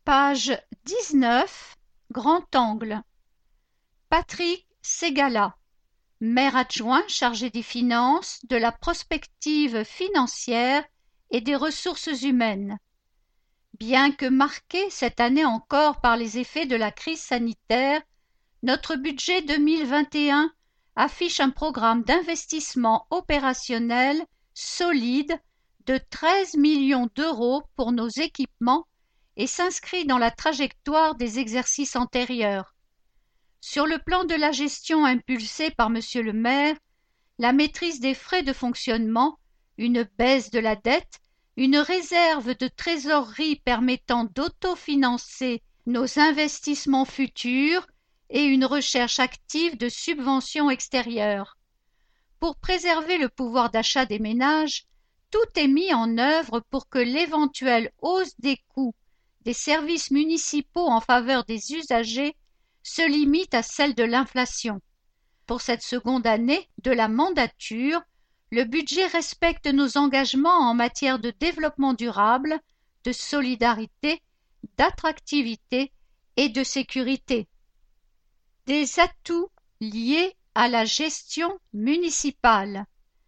Page 19, grand angle. Patrick Ségala, maire adjoint chargé des finances, de la prospective financière et des ressources humaines. Bien que marqué cette année encore par les effets de la crise sanitaire, notre budget 2021 affiche un programme d'investissement opérationnel solide de 13 millions d'euros pour nos équipements et s'inscrit dans la trajectoire des exercices antérieurs. Sur le plan de la gestion impulsée par Monsieur le maire, la maîtrise des frais de fonctionnement, une baisse de la dette, une réserve de trésorerie permettant d'autofinancer nos investissements futurs et une recherche active de subventions extérieures. Pour préserver le pouvoir d'achat des ménages, tout est mis en œuvre pour que l'éventuelle hausse des coûts des services municipaux en faveur des usagers se limite à celle de l'inflation. Pour cette seconde année de la mandature, le budget respecte nos engagements en matière de développement durable, de solidarité, d'attractivité et de sécurité. Des atouts liés à la gestion municipale.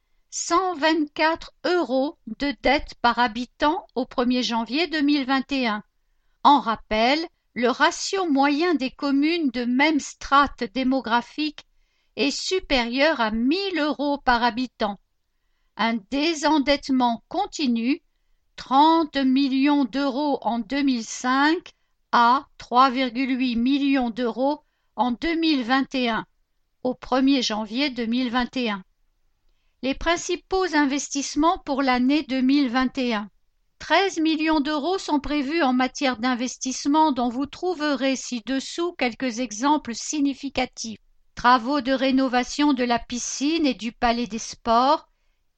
124 € de dette par habitant au 1er janvier 2021. En rappel, le ratio moyen des communes de même strate démographique est supérieur à 1 000 € par habitant. Un désendettement continu, 30 millions d'euros en 2005 à 3,8 millions d'euros en 2021, au 1er janvier 2021. Les principaux investissements pour l'année 2021. 13 millions d'euros sont prévus en matière d'investissement dont vous trouverez ci-dessous quelques exemples significatifs. Travaux de rénovation de la piscine et du palais des sports,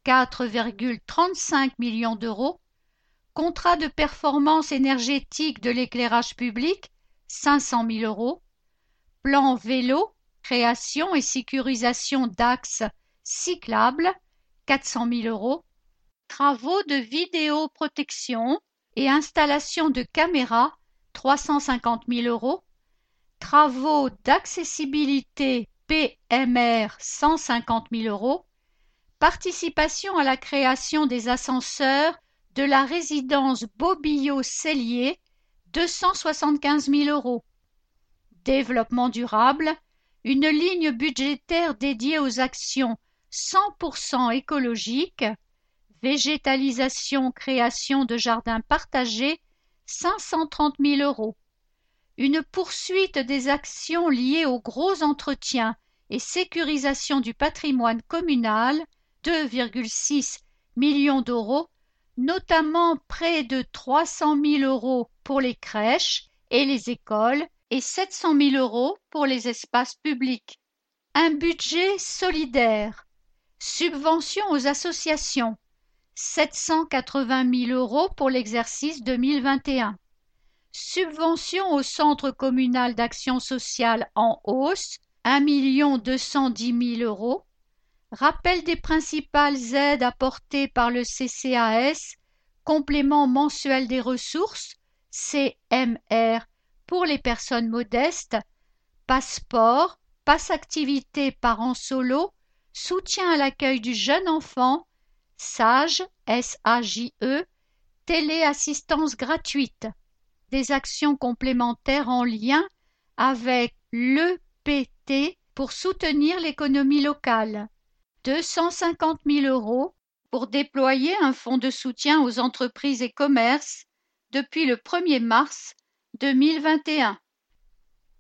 4,35 millions d'euros. Contrat de performance énergétique de l'éclairage public, 500 000 €. Plan vélo, création et sécurisation d'axes cyclables, 400 000 €. Travaux de vidéoprotection et installation de caméras, 350 000 €. Travaux d'accessibilité PMR, 150 000 €. Participation à la création des ascenseurs de la résidence Bobillot-Cellier, 275 000 €. Développement durable, une ligne budgétaire dédiée aux actions 100% écologiques, végétalisation, création de jardins partagés, 530 000 €. Une poursuite des actions liées aux gros entretiens et sécurisation du patrimoine communal, 2,6 millions d'euros, notamment près de 300 000 € pour les crèches et les écoles et 700 000 € pour les espaces publics. Un budget solidaire. Subventions aux associations. 780 000 € pour l'exercice 2021. Subventions au Centre communal d'action sociale en hausse, 1 210 000 €. Rappel des principales aides apportées par le CCAS, complément mensuel des ressources, CMR, pour les personnes modestes, passeport, passe-activité parents solo, soutien à l'accueil du jeune enfant, SAGE, SAJE, téléassistance gratuite. Des actions complémentaires en lien avec l'EPT pour soutenir l'économie locale. 250 000 € pour déployer un fonds de soutien aux entreprises et commerces depuis le 1er mars 2021.